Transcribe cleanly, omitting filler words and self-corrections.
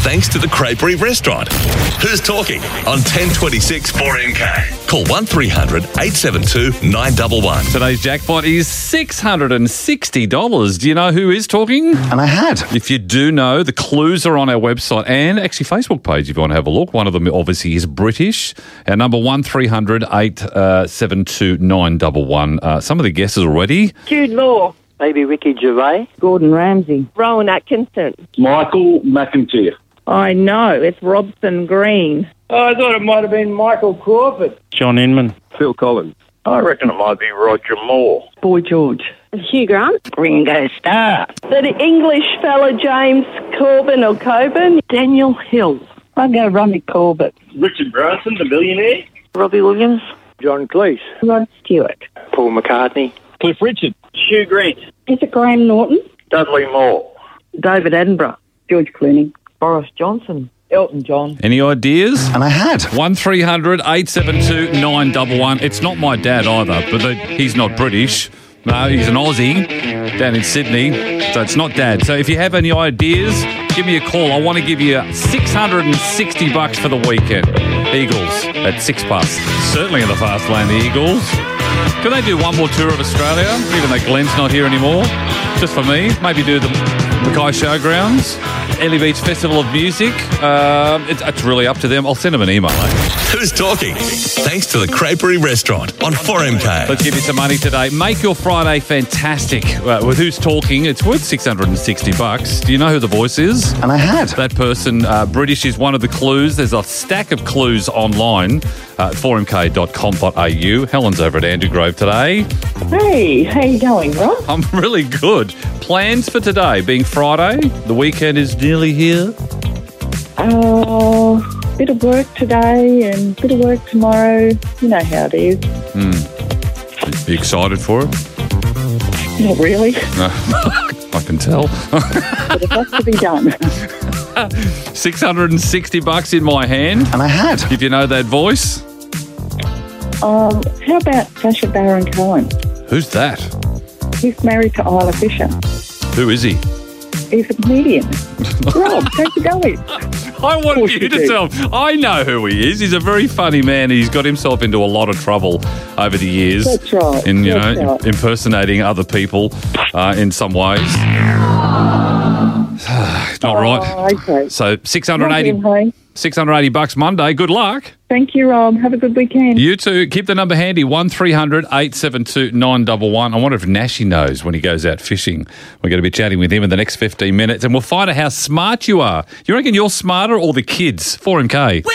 thanks to the Creperie Restaurant. Who's Talking on 1026 4MK. Call 1300 872 911. Today's jackpot is $660. Do you know who is talking? And I had. If you do know, the clues are on our website and actually Facebook page if you want to have a look. One of them obviously is British. Our number 1300 872 911. Some of the guesses already. Jude Law. Maybe Ricky Gervais. Gordon Ramsay. Rowan Atkinson. Michael McIntyre. I know, it's Robson Green. I thought it might have been Michael Crawford. John Inman. Phil Collins. I reckon it might be Roger Moore. Boy George. Hugh Grant. Ringo Starr. The English fella James Corbin or Coburn. Daniel Hill. I'll go Ronnie Corbett. Richard Branson, the billionaire. Robbie Williams. John Cleese. Rod Stewart. Paul McCartney. Cliff Richard. Hugh Grant. Is it Graham Norton? Dudley Moore. David Attenborough. George Clooney. Boris Johnson. Elton John. Any ideas? And I had. 1300 872 911. It's not my dad either, but he's not British. No, he's an Aussie down in Sydney, so it's not Dad. So if you have any ideas, give me a call. I want to give you $660 for the weekend. Eagles at 6+. Certainly in the fast lane, the Eagles. Can they do one more tour of Australia, even though Glenn's not here anymore? Just for me. Maybe do the Mackay Showgrounds, Ellie Beach Festival of Music. It's really up to them. I'll send them an email. Who's Talking? Thanks to the Creperie Restaurant on 4MK. Let's give you some money today. Make your Friday fantastic. With Who's Talking, it's worth $660. Do you know who the voice is? And I had. That person, British, is one of the clues. There's a stack of clues online at 4mk.com.au. Helen's over at Andrew Grove today. Hey, how you going, Rob? I'm really good. Plans for today, being Friday. The weekend is nearly here. Bit of work today and bit of work tomorrow. You know how it is. Are you excited for it? Not really, I can tell. but it has to be done. $660 in my hand. And I had. If you know that voice. How about Sacha Baron Cohen? Who's that? He's married to Isla Fisher. Who is he? He's a comedian. Rob, how's it going? I want you to tell. I know who he is. He's a very funny man. He's got himself into a lot of trouble over the years. That's right. In That's right. impersonating other people in some ways. Not right. Okay. So $680 Monday. Good luck. Thank you, Rob. Have a good weekend. You too. Keep the number handy, 1300 872 911. I wonder if Nashi knows when he goes out fishing. We're going to be chatting with him in the next 15 minutes, and we'll find out how smart you are. You reckon you're smarter or the kids? 4MK.